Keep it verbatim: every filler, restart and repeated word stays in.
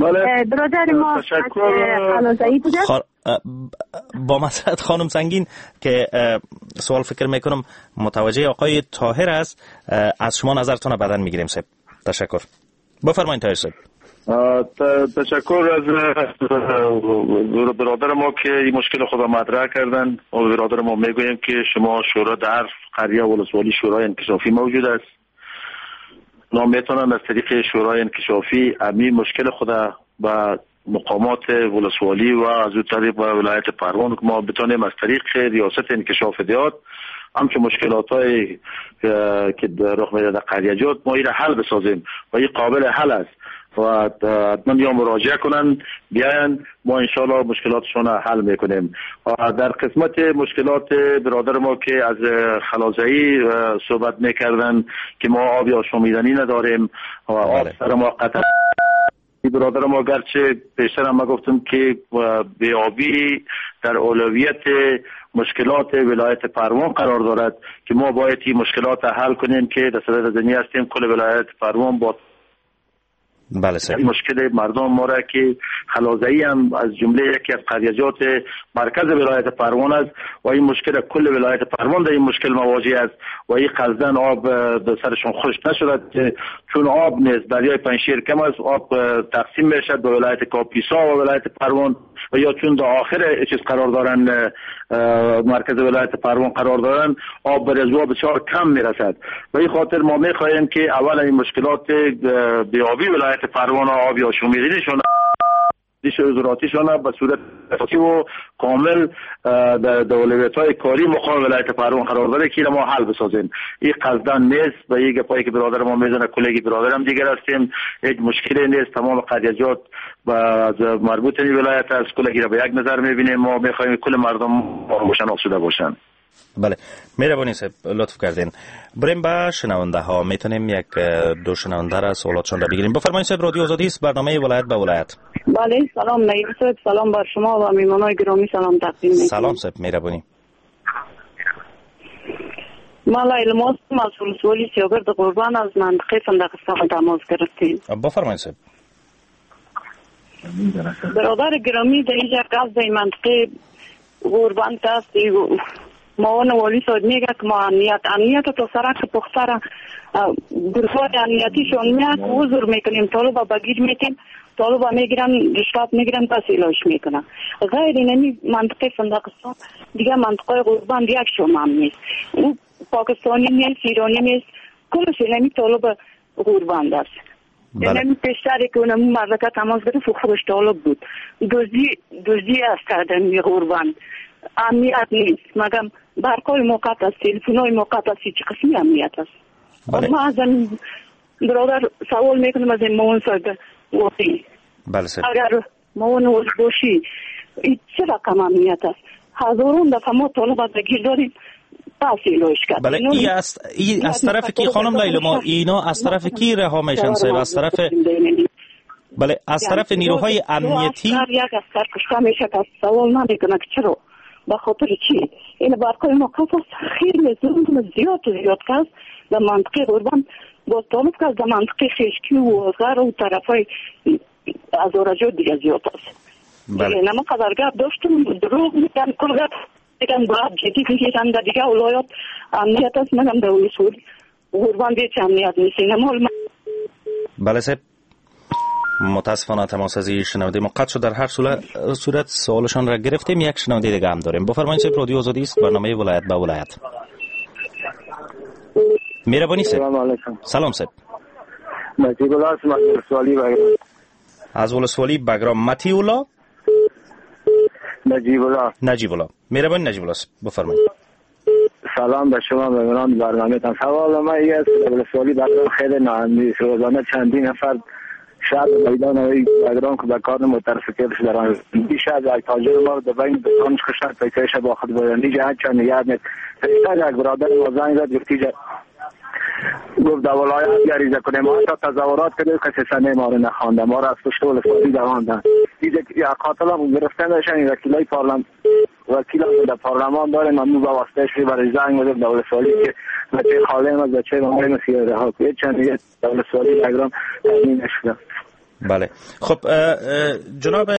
برادر ما خلازایی بوده. خار... با مسعد خانم سنگین که سوال فکر میکنم متوجه آقای طاهر است، از شما نظرتون بعداً میگیریم صاحب. تشکر. بفرمایید طاهر صاحب. تشکر از برادر ما که این مشکل خود مطرح کردن. و برادر ما میگوییم که شما شورا در قریه ولسوالی شورای انکشافی موجود است. ما میتونن از طریق شورای انکشافی امی مشکل خود با مقامات ولسوالی و از اون طریق با ولایت پروان که ما بتونیم از طریق ریاست انکشاف دیات همچون مشکلات های که رخ میده در قریجات ما این حل بسازیم و این قابل حل است و حتما یا مراجعه کنن بیاین ما انشاءالله مشکلاتشون حل میکنیم. و در قسمت مشکلات برادر ما که از خلازایی صحبت میکردن که ما آب آشامیدنی نداریم و آب سر ما قطع. برادر ما گرچه پیشتر هم ما گفتم که بیابی در اولویت مشکلات ولایت پروان قرار دارد که ما باید این مشکلات حل کنیم که در صدد زنی هستیم کل ولایت پروان با بله سر. مشکل مردم ما را که خلازایی هم از جمله یکی از قریجات مرکز ولایت پروان است و این مشکل کل ولایت پروان در این مشکل مواجه است و این قصدن آب به سرشون خوش نشد چون آب نیست دریای پنشیر کم است آب تقسیم میشد به ولایت کاپیسا و ولایت پروان و یا چون در آخر چیز قرار دارن مرکز ولایت پروان قرار دارن آب به رزوا بسیار کم میرسد و این خاطر ما میخواهیم که اول این مشکلات بیابی ولایت پروان آبی آشامیدنیشون ضرورتیشون به صورت اساسی و کامل در دولت‌های کاری مقام ولایت پروان قرار داره که ما حل بسازیم. این قصدن نیست و یک پایی که برادر ما میزنه کلگی برادرم دیگر هستیم هیچ مشکلی نیست. تمام قریجات و مربوط این ولایت از کلگی را به یک نظر میبینیم. ما میخوایم کل مردم باشن آسوده باشن. بله مهربانی صاحب لطف کردین. بریم با شنونده ها. میتونیم یک دو شنونده را سوالاتشون را بگیریم. بفرمایید صاحب. رادیو آزادی است، برنامه ولایت به ولایت. بله سلام نایب صاحب، سلام بر شما و میهمانان گرامی سلام تقدیم میکنم. سلام صاحب مهربانی. ما لایلماس مسئول سوالی سیاگرد قربان از منطقه فندقستان تماس گرفتیم. بفرمایید صاحب. برادر گرامی در اینجا قصد این منطقه قربان است. معاون والی صاحب میگه که ما امنیت امنیت تا سرک پختر گروه امنیتیشون میاد حضور میکنیم طالبا بگیر میتیم طالبا میگیرن رشوت میگیرن پس ایلاش میکنن. غیر اینمی منطقه فندقستان دیگه منطقه قربان یک شما نیست. او پاکستانی نیست، ایرانی نیست، کلش اینمی طالب قربان است. اینمی پیشتری که اونم مملکت تماس گرفت خوش طالب بود. دوزی دوزی است کردن قربان. امنیت نیست مگم برقای موقت است، تلفن‌های موقت است، چه قسمی امنیت است. بله. ما از این برادر سوال میکنم از این معاون صاحب واقعی. بله سر. اگر معاون واقعی باشی این چه رقم امنیت است؟ هزارون دفعه ما طالب بگیر داریم پس ایلوش کرد. بله ای از ای از طرف کی خانم لیلا ما اینا از طرف کی رها میشن صاحب؟ از طرف بله از طرف نیروهای امنیتی. یک از طرف کشته میشه که سوال نمیکنه که چرا به خاطر چی؟ این برقای موقت است خیلی ظلم زیاد زیاد است در منطقه قربان با طالب که در منطقه خشکی و غر و طرف های از آرجو دیگه زیاد است. بله. نما قدرگاه داشتم دروغ میگن کلگت میگن باید جدی بگیرن در دیگه اولایات امنیت است منم در ویسوری قربان دیگه امنیت نیست. نما بله صاحب متاسفانه تماس از شنونده ما قطع شد. در هر صورت سوالشان را گرفتیم. یک شنونده دیگه هم داریم. بفرمایید صاحب. رادیو آزادی است، برنامه ولایت به ولایت. مهربانی صاحب. سلام علیکم. سلام صاحب. نجیب الله از ولسوالی بگرام. از ولسوالی بگرام. متی الله نجیب الله. نجیب الله. مهربانی نجیب الله بفرمایید. سلام به شما مهمانان برنامه تان. سوال ما این است ولسوالی بگرام خیلی ناامنی است. روزانه چندین نفر شاید میدان اوی بگرام که به کار مترفقه در آن بیش از یک تاجر ما در بین دکانش کشتن پیکرش با خود بایندی جهت چند یاد نیست. پیشتر یک برادر ما زنگ زد گفتی گفت در ولایت گریزه کنیم ما تا تظاهرات کردیم کسی سنه ما رو نخوانده ما را از پشت ولسوالی دواندن دیگه یک قاتل هم گرفتن داشتن وکیلای پارلمان وکیل هم در پارلمان داریم من با واسطه شوی برای زنگ مدیم در ولسوالی که بچه خاله هم از بچه مامای مسیح رها کنید چند دیگه در ولسوالی بگرام تامین نشده. بله. خب جناب